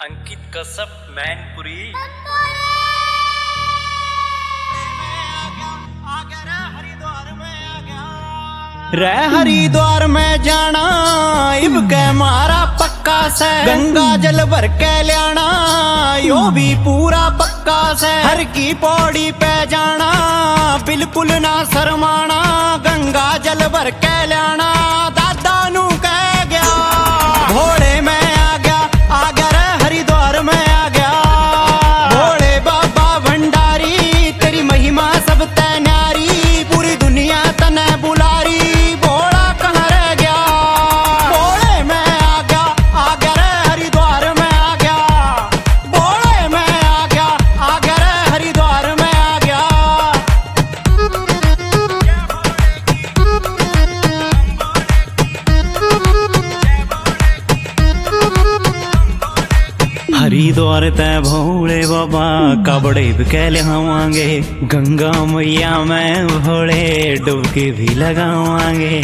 अंकित कश्यप मैनपुरी। रे हरिद्वार में जाना इब के मारा पक्का से, गंगा जल भर के लियाना यो भी पूरा पक्का से। हर की पौड़ी पे जाना बिल्कुल ना शर्माना, गंगा जल भर के लियाना दादा नू कह गया। घोड़े में आ गया रे हरिद्वार में आ गया। भोले बाबा भंडारी तेरी महिमा सब तै न्यारी, पूरी दुनिया तने बुलारी। हरिद्वार ते भोले बाबा कबड़े भी कह लियावांगे, गंगा मैया में भोले डुबकी भी लगावांगे।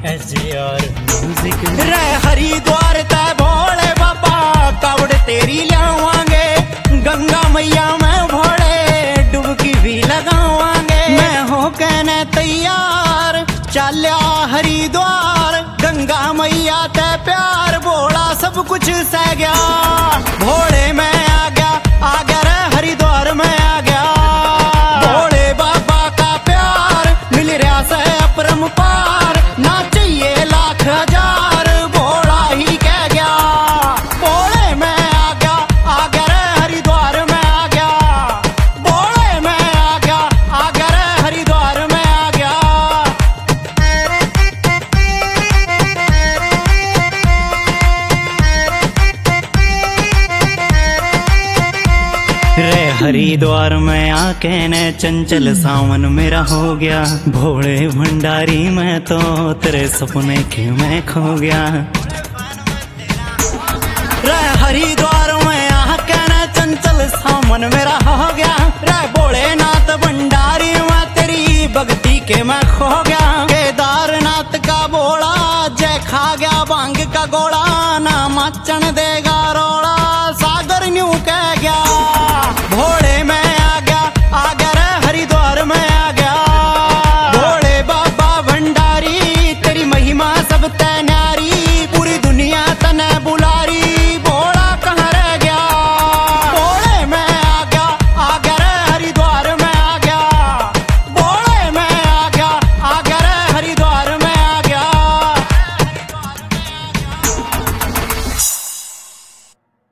रे हरिद्वार ते भोले बाबा कबड़े तेरी लियावांगे, गंगा मैया में भोले डुबकी भी लगावांगे। मैं हो कहने तैयार चलिया हरिद्वार, गंगा मैया ते प्यार बोला सब कुछ सह गया। भोले में आ गया रे हरिद्वार में आ गया। भोले बाबा का प्यार मिल रहा से अपरंपार, ना चाहिए लाख हजार भोला ही कह गया। भोले में आ गया रे हरिद्वार में आ गया। भोले में आ गया रे हरिद्वार में आ गया। रे हरिद्वार में आके ने चंचल सावन मेरा हो गया। भोले भंडारी मैं तो तेरे सपने के मैं खो गया। रे हरिद्वार में आके ने चंचल सावन मेरा हो गया। रे भोलेनाथ भंडारी मैं तेरी भक्ति के मैं खो गया। केदारनाथ का बोला जय खा गया भांग का गोला, ना माचन देगा